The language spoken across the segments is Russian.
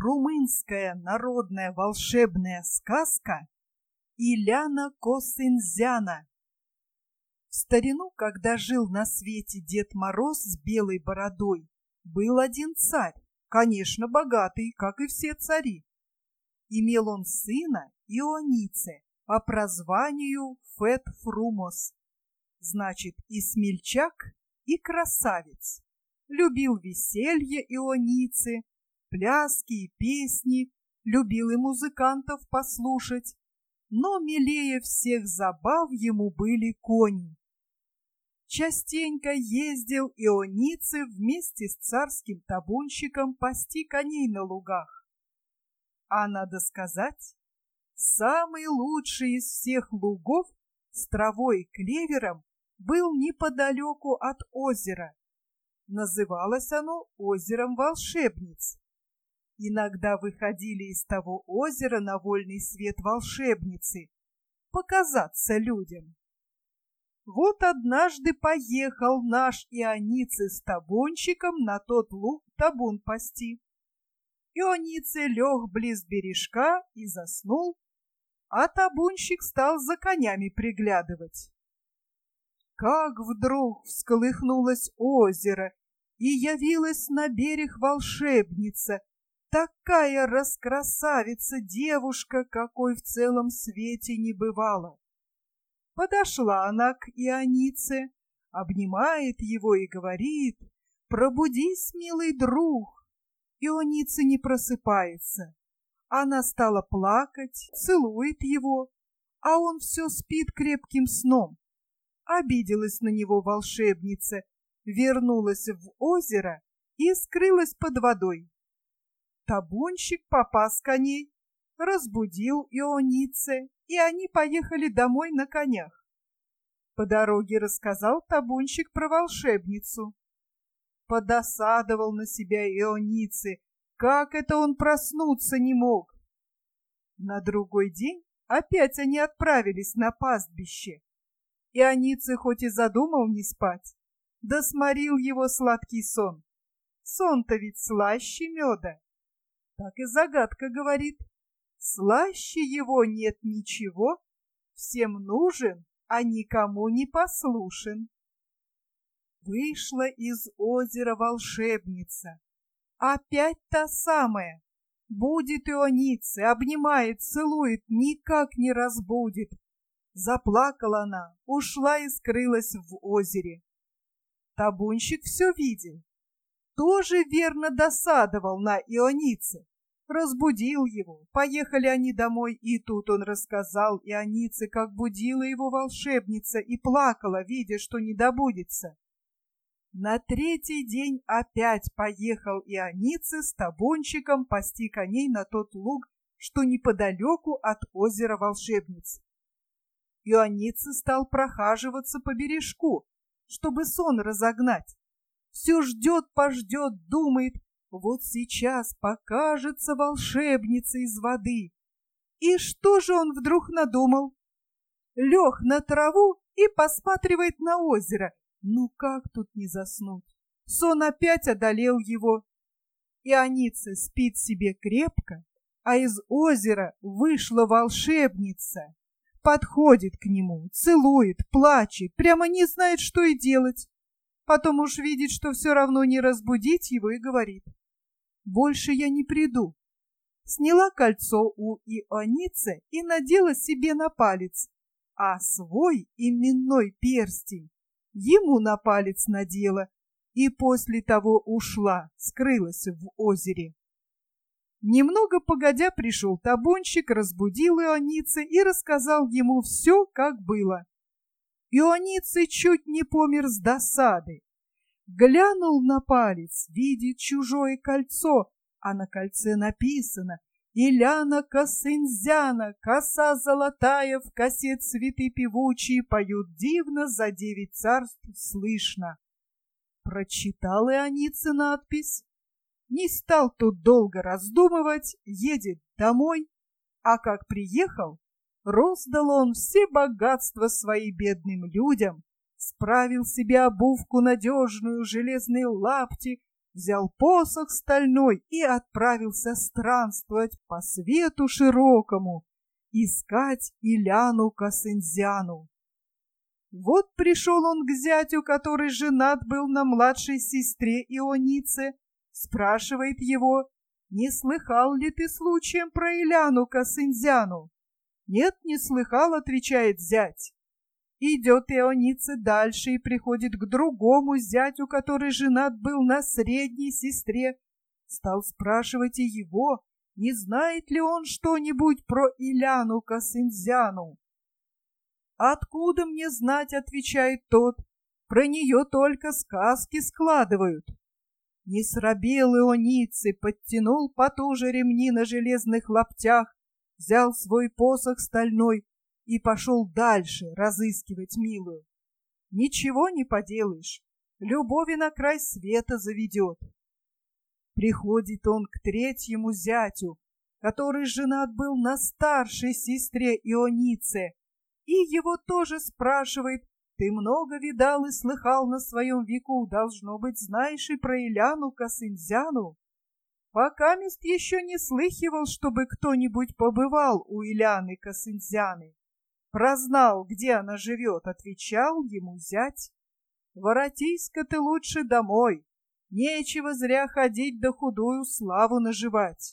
румынская народная волшебная сказка Иляна Косынзяна. В старину, когда жил на свете Дед Мороз с белой бородой, был один царь, конечно, богатый, как и все цари. Имел он сына Ионице по прозванию Фет-Фрумос, значит, и смельчак, и красавец. Любил веселье Ионицы, пляски и песни, любил и музыкантов послушать, но милее всех забав ему были кони. Частенько ездил Ионицы вместе с царским табунщиком пасти коней на лугах. А надо сказать, самый лучший из всех лугов с травой и клевером был неподалеку от озера. Называлось оно озером волшебниц. Иногда выходили из того озера на вольный свет волшебницы показаться людям. Вот однажды поехал наш Ионицы с табунщиком на тот луг табун пасти. Ионицы лег близ бережка и заснул, а табунщик стал за конями приглядывать. Как вдруг всколыхнулось озеро, и явилась на берег волшебница, такая раскрасавица девушка, какой в целом свете не бывало. Подошла она к Ионице, обнимает его и говорит: «Пробудись, милый друг». Ионица не просыпается. Она стала плакать, целует его, а он все спит крепким сном. Обиделась на него волшебница, вернулась в озеро и скрылась под водой. Табунщик попас коней, разбудил Ионице, и они поехали домой на конях. По дороге рассказал табунщик про волшебницу. Подосадовал на себя Ионице, как это он проснуться не мог. На другой день опять они отправились на пастбище. Ионице хоть и задумал не спать, да сморил его сладкий сон. Сон-то ведь слаще меда. Так и загадка говорит: слаще его нет ничего, всем нужен, а никому не послушен. Вышла из озера волшебница, опять та самая. Будет Ионице, обнимает, целует, никак не разбудит. Заплакала она, ушла и скрылась в озере. Табунщик все видел, тоже верно досадовал на Ионице, разбудил его. Поехали они домой, и тут он рассказал Ионице, как будила его волшебница и плакала, видя, что не добудется. На третий день опять поехал Ионице с табунщиком пасти коней на тот луг, что неподалеку от озера волшебниц. Ионице стал прохаживаться по бережку, чтобы сон разогнать. Все ждет-пождет, думает, вот сейчас покажется волшебница из воды. И что же он вдруг надумал? Лег на траву и посматривает на озеро. Ну как тут не заснуть? Сон опять одолел его. Ионице спит себе крепко, а из озера вышла волшебница. Подходит к нему, целует, плачет, прямо не знает, что и делать. Потом уж видит, что все равно не разбудить его, и говорит: «Больше я не приду». Сняла кольцо у Ионицы и надела себе на палец, а свой именной перстень ему на палец надела, и после того ушла, скрылась в озере. Немного погодя пришел табунщик, разбудил Ионице и рассказал ему все, как было. Ионице чуть не помер с досады. Глянул на палец, видит чужое кольцо, а на кольце написано: «Иляна Косынзяна, коса золотая, в косе цветы певучие, поют дивно, за 9 царств слышно». Прочитал Ионице надпись. Не стал тут долго раздумывать, едет домой, а как приехал, роздал он все богатства свои бедным людям, справил себе обувку надежную, железные лапти, взял посох стальной и отправился странствовать по свету широкому, искать Иляну Косынзяну. Вот пришел он к зятю, который женат был на младшей сестре Ионице, спрашивает его: «Не слыхал ли ты случаем про Иляну Косынзяну?» «Нет, не слыхал», — отвечает зять. Идет Ионица дальше и приходит к другому зятю, который женат был на средней сестре. Стал спрашивать и его, не знает ли он что-нибудь про Иляну Косынзяну. «Откуда мне знать?» — отвечает тот. «Про нее только сказки складывают». Не срабел Ионицы, подтянул потуже ремни на железных лаптях, взял свой посох стальной и пошел дальше разыскивать милую. Ничего не поделаешь, любови на край света заведет. Приходит он к третьему зятю, который женат был на старшей сестре Ионице, и его тоже спрашивает: «Ты много видал и слыхал на своем веку, должно быть, знаешь и про Иляну Косынзяну?» «Покамест еще не слыхивал, чтобы кто-нибудь побывал у Иляны Косынзяны. Прознал, где она живет», — отвечал ему зять. «Воротись-ка ты лучше домой, нечего зря ходить да худую славу наживать».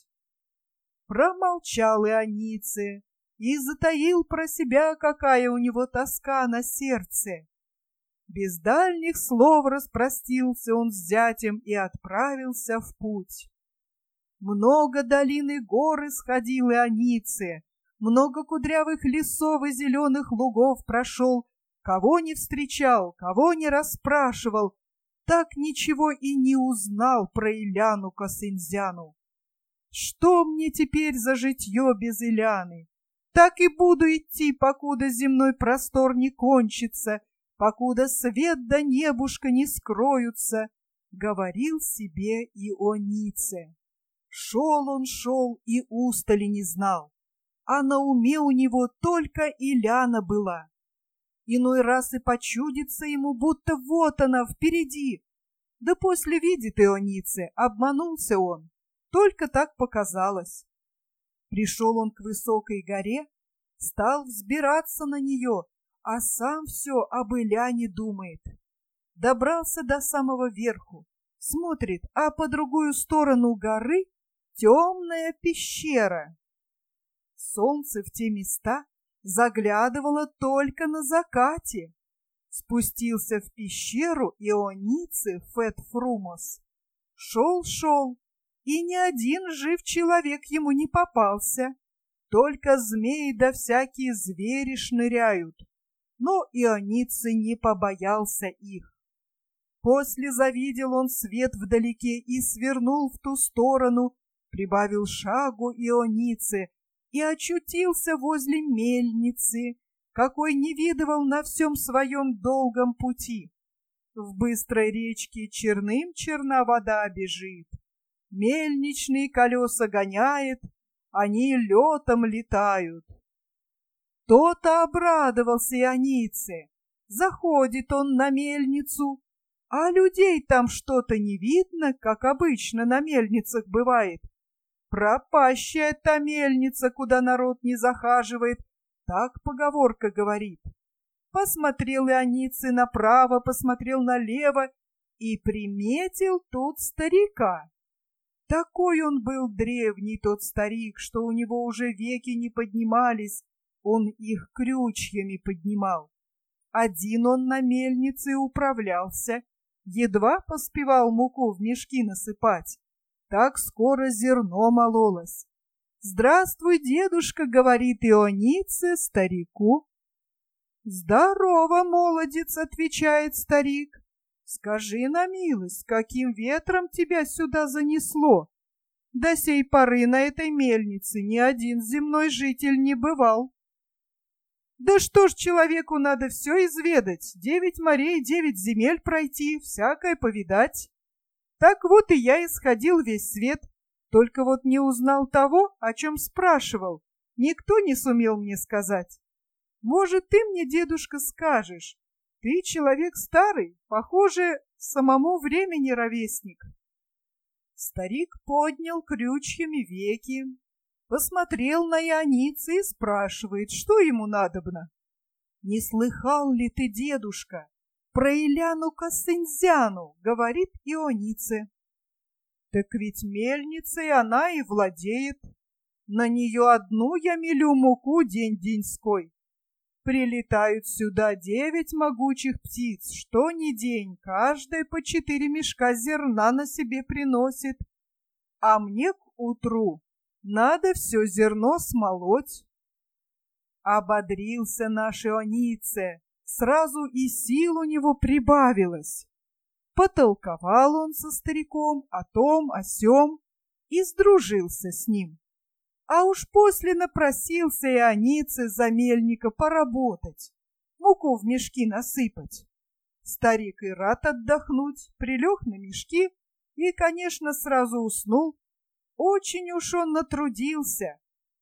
Промолчал Ионице и затаил про себя, какая у него тоска на сердце. Без дальних слов распростился он с зятем и отправился в путь. Много долин и гор исходил Ионице, много кудрявых лесов и зеленых лугов прошел, кого не встречал, кого не расспрашивал, так ничего и не узнал про Иляну Косынзяну. Что мне теперь за житье без Иляны? Так и буду идти, покуда земной простор не кончится, покуда свет да небушка не скроются, — говорил себе Ионице. Шел и устали не знал, а на уме у него только Иляна была. Иной раз и почудится ему, будто вот она впереди. Да после видит Ионице, обманулся он, только так показалось. Пришел он к высокой горе, стал взбираться на нее, а сам все об Иляне думает. Добрался до самого верху, смотрит, а по другую сторону горы темная пещера. Солнце в те места заглядывало только на закате. Спустился в пещеру Ионицы Фетфрумос. Шел, и ни один жив человек ему не попался. Только змеи да всякие звери шныряют. Но Ионицы не побоялся их. После завидел он свет вдалеке и свернул в ту сторону, прибавил шагу Ионицы и очутился возле мельницы, какой не видывал на всем своем долгом пути. В быстрой речке черным черна вода бежит, мельничные колеса гоняет, они летом летают. То-то обрадовался Ионице. Заходит он на мельницу, а людей там что-то не видно, как обычно на мельницах бывает. Пропащая та мельница, куда народ не захаживает, так поговорка говорит. Посмотрел Ионице направо, посмотрел налево и приметил тут старика. Такой он был древний, тот старик, что у него уже веки не поднимались, он их крючьями поднимал. Один он на мельнице управлялся, едва поспевал муку в мешки насыпать. Так скоро зерно мололось. «Здравствуй, дедушка», — говорит Ионице старику. «Здорово, молодец», — отвечает старик. «Скажи на милость, каким ветром тебя сюда занесло? До сей поры на этой мельнице ни один земной житель не бывал». «Да что ж, человеку надо все изведать, 9 морей, 9 земель пройти, всякое повидать. Так вот и я исходил весь свет, только вот не узнал того, о чем спрашивал, никто не сумел мне сказать. Может, ты мне, дедушка, скажешь? Ты человек старый, похоже, самому времени ровесник. Старик поднял крючьями веки, посмотрел на Ионицы и спрашивает, что ему надобно. «Не слыхал ли ты, дедушка, про Иляну Косынзяну?» — говорит Ионице. «Так ведь мельницей она и владеет. На нее одну я мелю муку день-деньской. Прилетают сюда 9 могучих птиц, что ни день, каждая по 4 мешка зерна на себе приносит. А мне к утру надо все зерно смолоть». Ободрился наш Ионице, сразу и сил у него прибавилось. Потолковал он со стариком о том, о сём и сдружился с ним. А уж после напросился Ионице за мельника поработать, муку в мешки насыпать. Старик и рад отдохнуть, прилег на мешки и, конечно, сразу уснул. Очень уж он натрудился.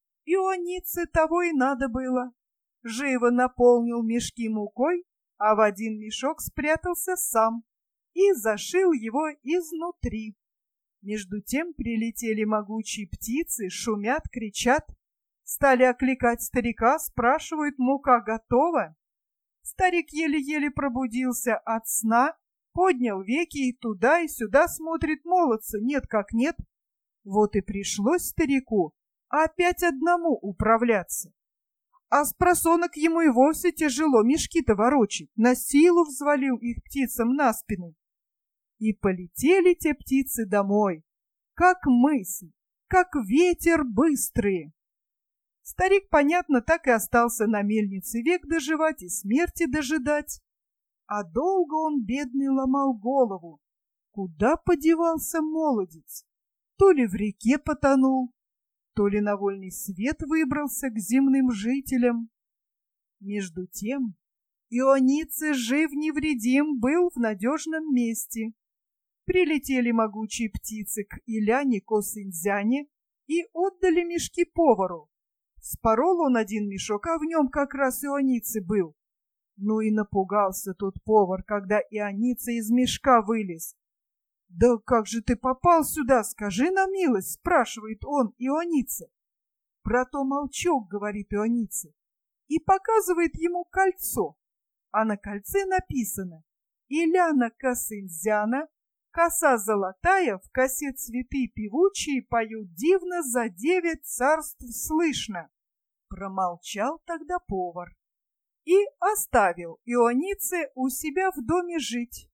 Ионице того и надо было. Живо наполнил мешки мукой, а в один мешок спрятался сам и зашил его изнутри. Между тем прилетели могучие птицы, шумят, кричат. Стали окликать старика, спрашивают, мука готова? Старик еле-еле пробудился от сна, поднял веки и туда и сюда смотрит, молодца нет как нет. Вот и пришлось старику опять одному управляться. А спросонок ему и вовсе тяжело мешки-то ворочать, на силу взвалил их птицам на спины. И полетели те птицы домой, как мысль, как ветер быстрые. Старик, понятно, так и остался на мельнице век доживать и смерти дожидать. А долго он, бедный, ломал голову, куда подевался молодец. То ли в реке потонул, то ли на вольный свет выбрался к земным жителям. Между тем Ионице жив-невредим был в надежном месте. Прилетели могучие птицы к Иляне Косынзяне и отдали мешки повару. Спорол он один мешок, а в нем как раз Ионице был. Ну и напугался тот повар, когда Ионице из мешка вылез. «Да как же ты попал сюда, скажи на милость?» — спрашивает он Ионице. «Про то молчок», — говорит Ионице, и показывает ему кольцо. А на кольце написано: «Иляна Косынзяна, коса золотая, в косе цветы певучие, поют дивно, за 9 царств слышно». Промолчал тогда повар и оставил Ионице у себя в доме жить.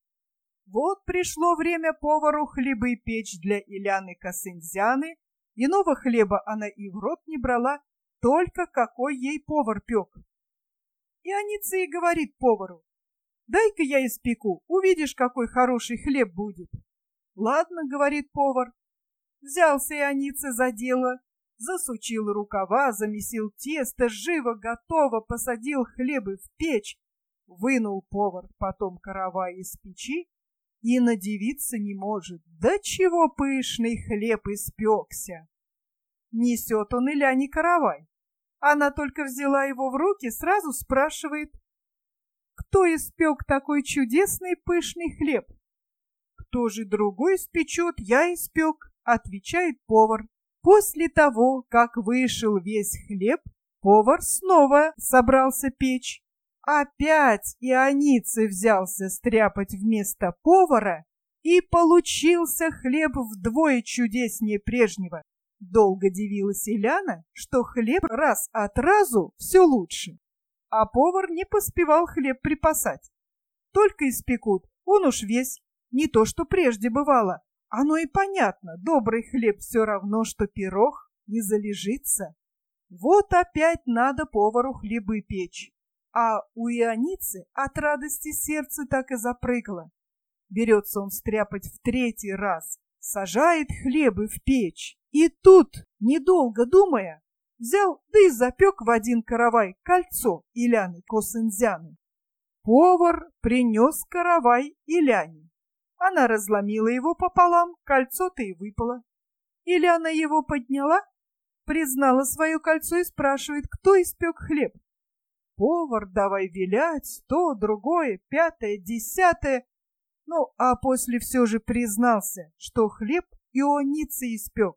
Вот пришло время повару хлебы печь для Иляны Косынзяны. Иного хлеба она и в рот не брала, только какой ей повар пек. Ионице и говорит повару: «Дай-ка я испеку, увидишь, какой хороший хлеб будет». «Ладно», — говорит повар. Взялся Ионице за дело, засучил рукава, замесил тесто, живо готово посадил хлебы в печь. Вынул повар потом каравай из печи и надивиться не может, до чего пышный хлеб испекся. Несет он Иляне каравай. Она только взяла его в руки, сразу спрашивает: «Кто испек такой чудесный пышный хлеб?» «Кто же другой испечет, я испек», — отвечает повар. После того, как вышел весь хлеб, повар снова собрался печь. Опять Ионице взялся стряпать вместо повара, и получился хлеб вдвое чудеснее прежнего. Долго дивилась Иляна, что хлеб раз от разу все лучше. А повар не поспевал хлеб припасать. Только испекут, он уж весь, не то что прежде бывало. Оно и понятно, добрый хлеб все равно, что пирог, не залежится. Вот опять надо повару хлебы печь. А у Ионицы от радости сердце так и запрыгало. Берется он стряпать в 3-й раз, сажает хлебы в печь. И тут, недолго думая, взял да и запек в один каравай кольцо Иляны Косынзяны. Повар принес каравай Иляне. Она разломила его пополам, кольцо-то и выпало. Иляна его подняла, признала свое кольцо и спрашивает, кто испек хлеб. Повар давай вилять, то, другое, 5-е, 10-е. Ну, а после все же признался, что хлеб Ионице испек.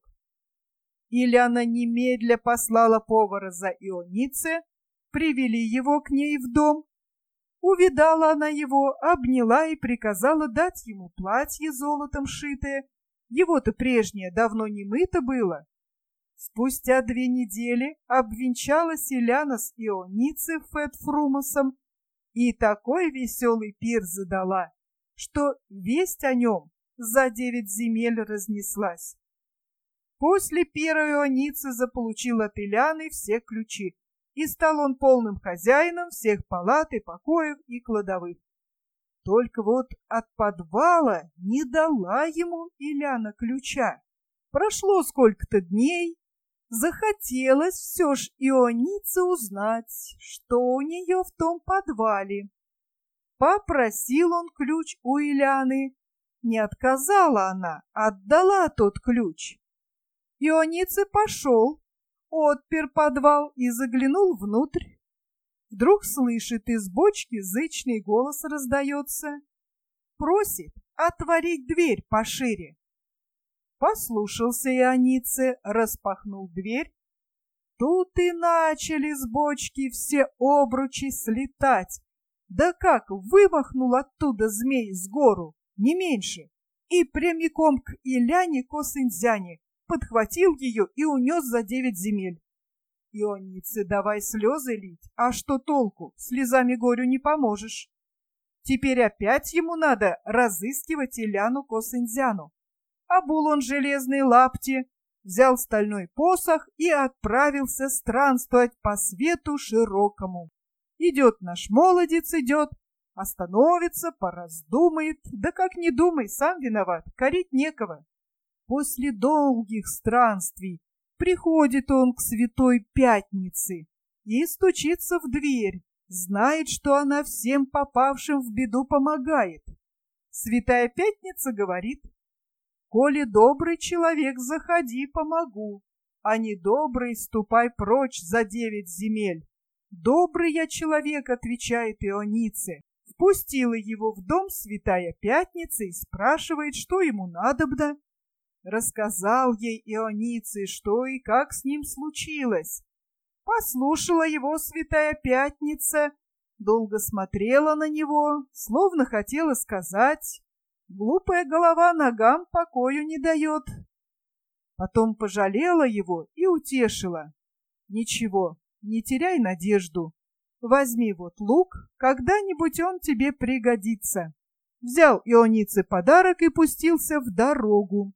Иляна немедля послала повара за Ионице, привели его к ней в дом. Увидала она его, обняла и приказала дать ему платье золотом шитое. Его-то прежнее давно не мыто было. Спустя 2 недели обвенчалась Иляна с Ионицей Фетфрумосом и такой веселый пир задала, что весть о нем за 9 земель разнеслась. После пира Ионица заполучил от Иляны все ключи, и стал он полным хозяином всех палат и покоев и кладовых. Только вот от подвала не дала ему Иляна ключа. Прошло сколько-то дней, захотелось все ж Ионице узнать, что у нее в том подвале. Попросил он ключ у Иляны, не отказала она, отдала тот ключ. Ионице пошел, отпер подвал и заглянул внутрь. Вдруг слышит, из бочки зычный голос раздается. Просит отворить дверь пошире. Послушался Ионице, распахнул дверь. Тут и начали с бочки все обручи слетать. Да как вымахнул оттуда змей с гору, не меньше, и прямиком к Иляне Косынзяне подхватил ее и унес за 9 земель. Ионице давай слезы лить, а что толку, слезами горю не поможешь. Теперь опять ему надо разыскивать Иляну Косынзяну. Обул он железные лапти, взял стальной посох и отправился странствовать по свету широкому. Идет наш молодец, идет, остановится, пораздумает, да как не думай, сам виноват, корить некого. После долгих странствий приходит он к Святой Пятнице и стучится в дверь, знает, что она всем попавшим в беду помогает. Святая Пятница говорит: «Коли добрый человек, заходи, помогу, а недобрый ступай прочь за 9 земель». «Добрый я человек», — отвечает Ионице. Впустила его в дом Святая Пятница и спрашивает, что ему надобно. Рассказал ей Ионице, что и как с ним случилось. Послушала его Святая Пятница, долго смотрела на него, словно хотела сказать: «Глупая голова ногам покою не дает». Потом пожалела его и утешила: «Ничего, не теряй надежду. Возьми вот лук, когда-нибудь он тебе пригодится». Взял Ионице подарок и пустился в дорогу.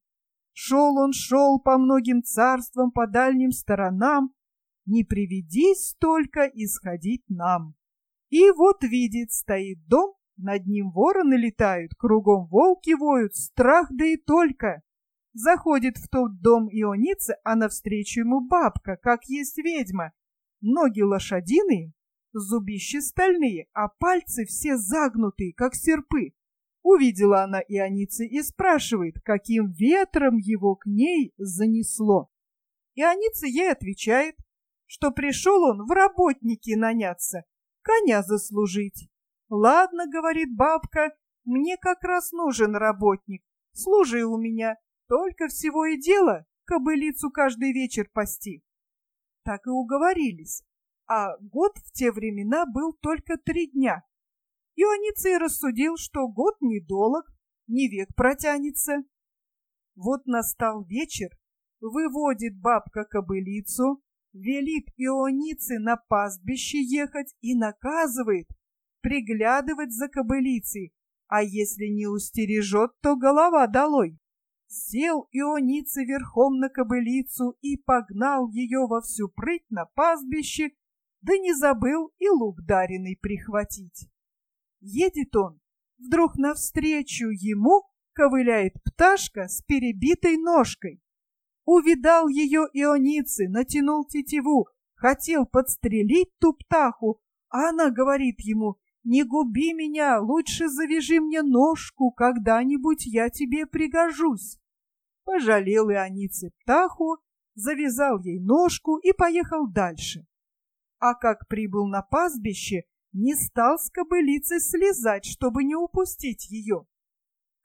Шел по многим царствам, по дальним сторонам, не приведись только исходить нам. И вот видит, стоит дом, над ним вороны летают, кругом волки воют, страх да и только. Заходит в тот дом Ионица, а навстречу ему бабка, как есть ведьма. Ноги лошадиные, зубища стальные, а пальцы все загнутые, как серпы. Увидела она Ионицы и спрашивает, каким ветром его к ней занесло. Ионица ей отвечает, что пришел он в работники наняться, коня заслужить. «Ладно, — говорит бабка, — мне как раз нужен работник, служи у меня, только всего и дело кобылицу каждый вечер пасти». Так и уговорились, а год в те времена был только 3 дня. Ионицей рассудил, что год недолог, не век протянется. Вот настал вечер, выводит бабка кобылицу, велит Ионице на пастбище ехать и наказывает приглядывать за кобылицей, а если не устережет, то голова долой. Сел Ионица верхом на кобылицу и погнал ее во всю прыть на пастбище, да не забыл и лук даренный прихватить. Едет он, вдруг навстречу ему ковыляет пташка с перебитой ножкой. Увидал ее Ионицы, натянул тетиву, хотел подстрелить ту птаху, а она говорит ему: «Не губи меня, лучше завяжи мне ножку, когда-нибудь я тебе пригожусь». Пожалел Ионицы птаху, завязал ей ножку и поехал дальше. А как прибыл на пастбище, не стал с кобылицы слезать, чтобы не упустить ее.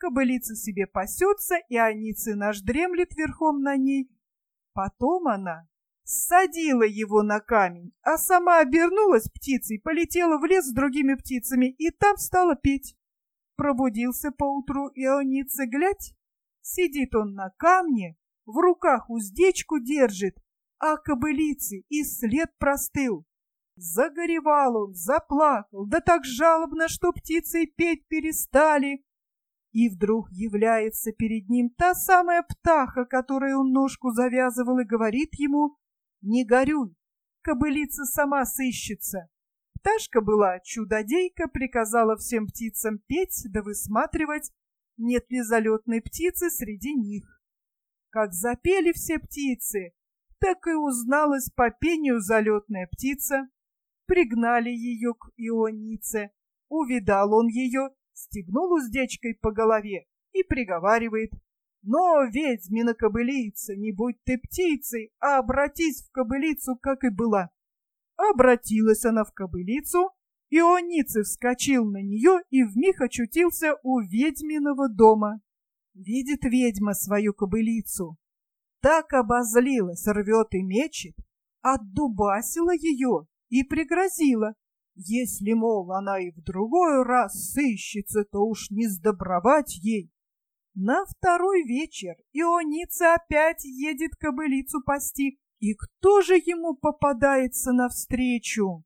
кобылица себе пасется, Ионицы наш дремлет верхом на ней. Потом она ссадила его на камень, а сама обернулась птицей, полетела в лес с другими птицами и там стала петь. Пробудился поутру Ионицы, глядь, сидит он на камне, в руках уздечку держит, а кобылицы и след простыл. Загоревал он, заплакал, да так жалобно, что птицы петь перестали. И вдруг является перед ним та самая птаха, которой он ножку завязывал, и говорит ему: «Не горюй, кобылица сама сыщется». Пташка была чудодейка, приказала всем птицам петь да высматривать, нет ли залетной птицы среди них. Как запели все птицы, так и узналась по пению залетная птица. Пригнали ее к Ионице. Увидал он ее, стегнул уздечкой по голове и приговаривает: «Но, ведьмина кобылица, не будь ты птицей, а обратись в кобылицу, как и была». Обратилась она в кобылицу, Ионицы вскочил на нее и вмиг очутился у ведьминого дома. Видит ведьма свою кобылицу, так обозлилась, рвет и мечет, отдубасила ее и пригрозила: если, мол, она и в другой раз сыщется, то уж не сдобровать ей. На второй вечер Ионица опять едет кобылицу пасти, и кто же ему попадается навстречу?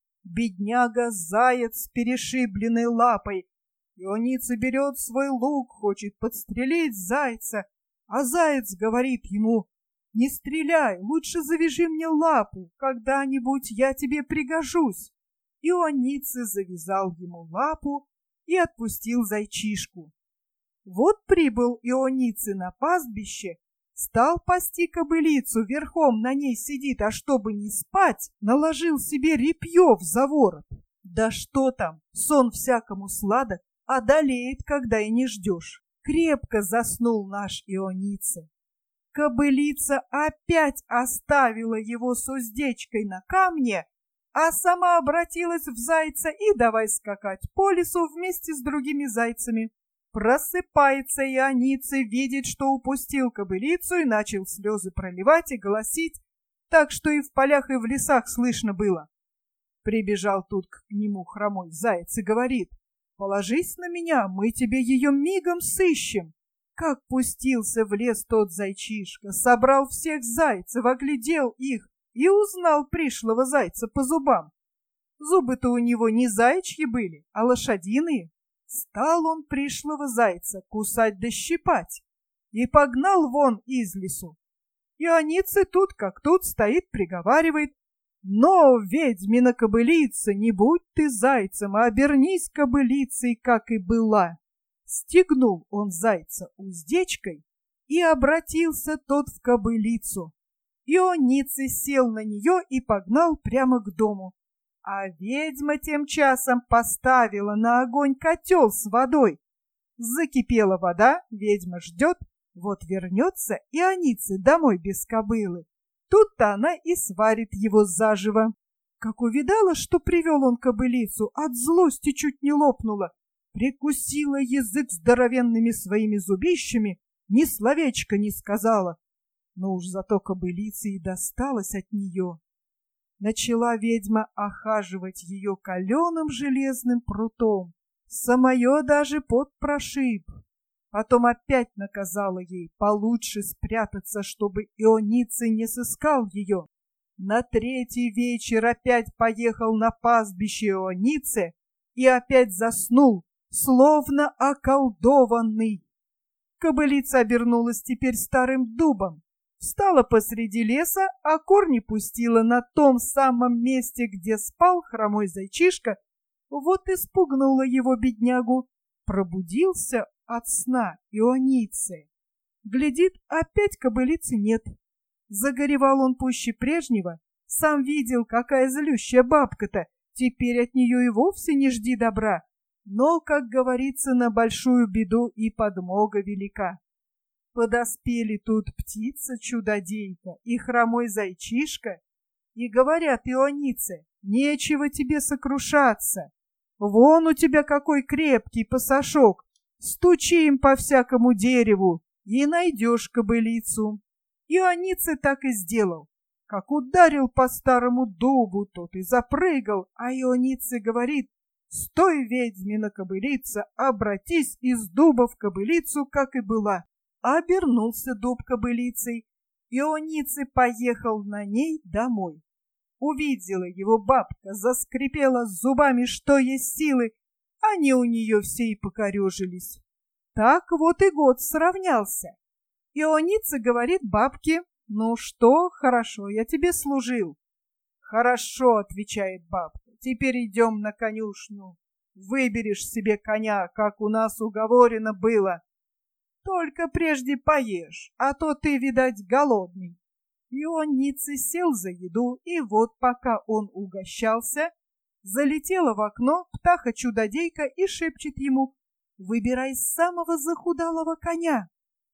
Бедняга-заяц с перешибленной лапой. Ионица берет свой лук, хочет подстрелить зайца, а заяц говорит ему: «Не стреляй, лучше завяжи мне лапу, когда-нибудь я тебе пригожусь». Ионица завязал ему лапу и отпустил зайчишку. Вот прибыл Ионицы на пастбище, стал пасти кобылицу, верхом на ней сидит, а чтобы не спать, наложил себе репье в заворот. Да что там, сон всякому сладок, одолеет, когда и не ждешь. Крепко заснул наш Ионица. Кобылица опять оставила его с уздечкой на камне, а сама обратилась в зайца и давай скакать по лесу вместе с другими зайцами. Просыпается Ионица, видит, что упустил кобылицу, и начал слезы проливать и голосить, так что и в полях, и в лесах слышно было. Прибежал тут к нему хромой заяц и говорит: «Положись на меня, мы тебе ее мигом сыщем». Как пустился в лес тот зайчишка, собрал всех зайцев, оглядел их и узнал пришлого зайца по зубам. Зубы-то у него не заячьи были, а лошадиные. Стал он пришлого зайца кусать да щипать и погнал вон из лесу. Ионица тут как тут стоит, приговаривает: «Но, ведьмина кобылица, не будь ты зайцем, а обернись кобылицей, как и была». Стегнул он зайца уздечкой, и обратился тот в кобылицу. Ионица сел на нее и погнал прямо к дому. А ведьма тем часом поставила на огонь котел с водой. Закипела вода, ведьма ждет, вот вернется Ионица домой без кобылы. Тут-то она и сварит его заживо. Как увидала, что привел он кобылицу, от злости чуть не лопнула, прикусила язык здоровенными своими зубищами, ни словечка не сказала. Но уж зато кобылице и досталось от нее. Начала ведьма охаживать ее каленым железным прутом, самое даже пот прошиб. Потом опять наказала ей получше спрятаться, чтобы Ионица не сыскал ее. На третий вечер опять поехал на пастбище Ионицы и опять заснул, словно околдованный. Кобылица обернулась теперь старым дубом, встала посреди леса, а корни пустила на том самом месте, где спал хромой зайчишка. Вот испугнула его беднягу. Пробудился от сна Ионицы. Глядит, опять кобылицы нет. Загоревал он пуще прежнего, сам видел, какая злющая бабка-то, теперь от нее и вовсе не жди добра. Но, как говорится, на большую беду и подмога велика. Подоспели тут птица-чудодейка и хромой зайчишка, и говорят Ионице: «Нечего тебе сокрушаться. Вон у тебя какой крепкий пасашок, Стучи им по всякому дереву, и найдешь кобылицу. Ионицы так и сделал. Как ударил по старому дубу, тот и запрыгал, а Ионицы говорит: «Стой, ведьмина кобылица, обратись из дуба в кобылицу, как и была». Обернулся дуб кобылицей. Ионицы поехал на ней домой. Увидела его бабка, заскрипела зубами, что есть силы, они у нее все и покорежились. Так вот и год сравнялся. Ионица говорит бабке: «Ну что, хорошо, я тебе служил». «Хорошо», — отвечает бабка, — «теперь идем на конюшню. Выберешь себе коня, как у нас уговорено было. Только прежде поешь, а то ты, видать, голодный». Ионица сел за еду, и вот пока он угощался, залетела в окно птаха-чудодейка и шепчет ему: «Выбирай самого захудалого коня».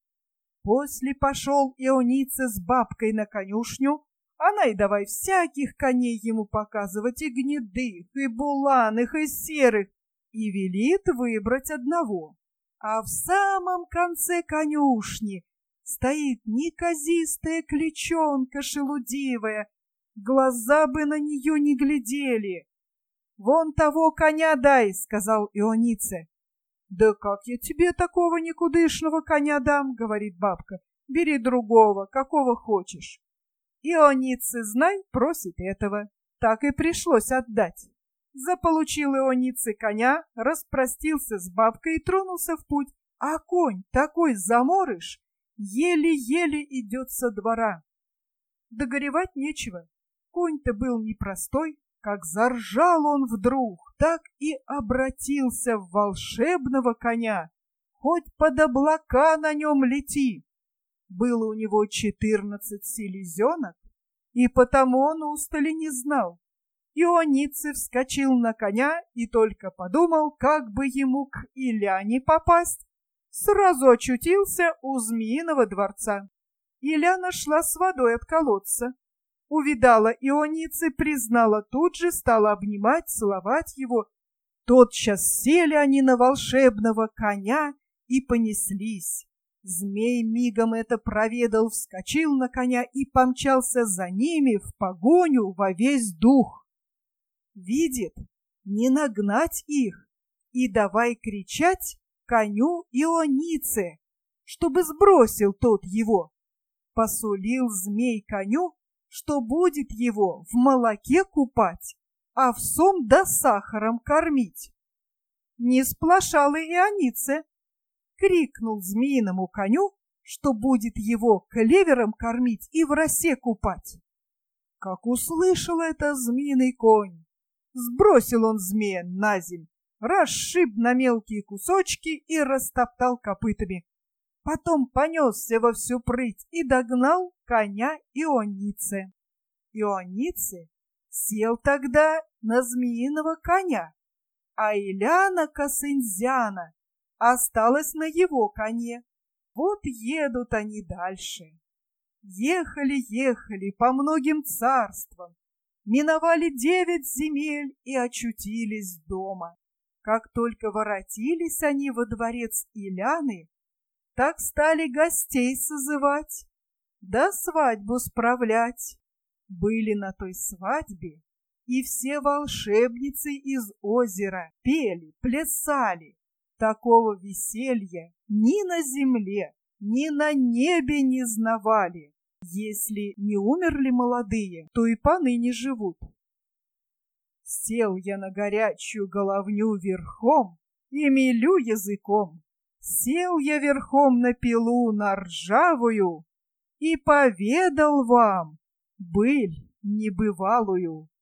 После пошел Ионица с бабкой на конюшню, она и давай всяких коней ему показывать, и гнедых, и буланых, и серых, и велит выбрать одного. А в самом конце конюшни стоит неказистая клячонка шелудивая, глаза бы на нее не глядели. «Вон того коня дай», — сказал Ионице. «Да как я тебе такого никудышного коня дам?» — говорит бабка. «Бери другого, какого хочешь». Ионице, знай, просит этого. Так и пришлось отдать. Заполучил Ионице коня, распростился с бабкой и тронулся в путь. А конь такой заморыш, еле-еле идет со двора. Догоревать нечего. Конь-то был непростой. Как заржал он вдруг, так и обратился в волшебного коня. Хоть под облака на нем лети. Было у него 14 селезенок, и потому он устали не знал. Ионицы вскочил на коня и только подумал, как бы ему к Иляне попасть, сразу очутился у Змеиного дворца. Иляна шла с водой от колодца. Увидала Ионицы, признала тут же, стала обнимать, целовать его. Тотчас сели они на волшебного коня и понеслись. Змей мигом это проведал, вскочил на коня и помчался за ними в погоню во весь дух. Видит, не нагнать их, и давай кричать коню Ионице, чтобы сбросил тот его. Посулил змей коню, что будет его в молоке купать, овсом да сахаром кормить. Не сплошал и Ионице. Крикнул змеиному коню, что будет его клевером кормить и в росе купать. Как услышал это змеиный конь, сбросил он змея на земь, расшиб на мелкие кусочки и растоптал копытами. Потом понесся во всю прыть и догнал коня Ионице. Ионице сел тогда на змеиного коня, а Иляна Косынзяна осталась на его коне. Вот едут они дальше. Ехали по многим царствам, миновали 9 земель и очутились дома. Как только воротились они во дворец Иляны, так стали гостей созывать, да свадьбу справлять. Были на той свадьбе и все волшебницы из озера пели, плясали. Такого веселья ни на земле, ни на небе не знавали. Если не умерли молодые, то и поныне живут. Сел я на горячую головню верхом и мелю языком. Сел я верхом на пилу, на ржавую, и поведал вам быль небывалую.